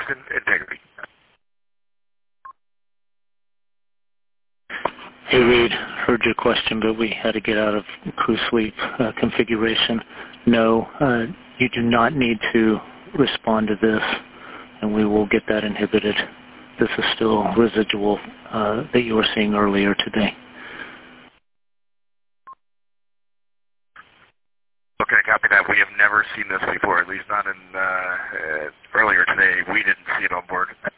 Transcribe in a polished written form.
integrity. Hey Reed, heard your question, but we had to get out of crew sleep configuration. No, you do not need to respond to this, and we will get that inhibited. This is still residual that you were seeing earlier today. Okay, copy that. We have never seen this before, at least not in earlier today. We didn't see it on board.